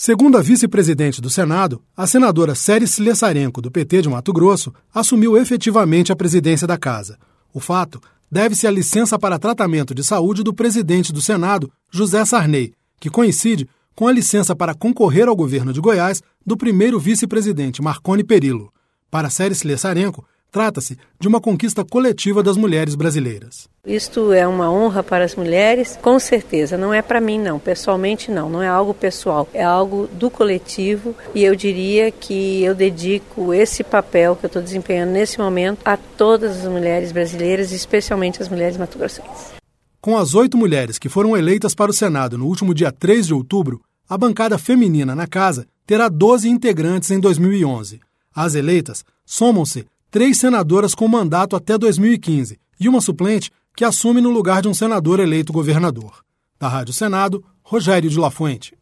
Segundo a vice-presidente do Senado, a senadora Séries Sleszarenko, do PT de Mato Grosso, assumiu efetivamente a presidência da casa. O fato deve-se à licença para tratamento de saúde do presidente do Senado, José Sarney, que coincide com a licença para concorrer ao governo de Goiás do primeiro vice-presidente, Marconi Perillo. Para Séries Sleszarenko, trata-se de uma conquista coletiva das mulheres brasileiras. Isto é uma honra para as mulheres, com certeza. Não é para mim, não. Pessoalmente, não é algo pessoal. É algo do coletivo e eu diria que eu dedico esse papel que eu estou desempenhando nesse momento a todas as mulheres brasileiras, especialmente as mulheres mato-grossenses. Com as 8 mulheres que foram eleitas para o Senado no último dia 3 de outubro, a bancada feminina na casa terá 12 integrantes em 2011. As eleitas somam-se 3 senadoras com mandato até 2015 e uma suplente que assume no lugar de um senador eleito governador. Da Rádio Senado, Rogério de La Fuente.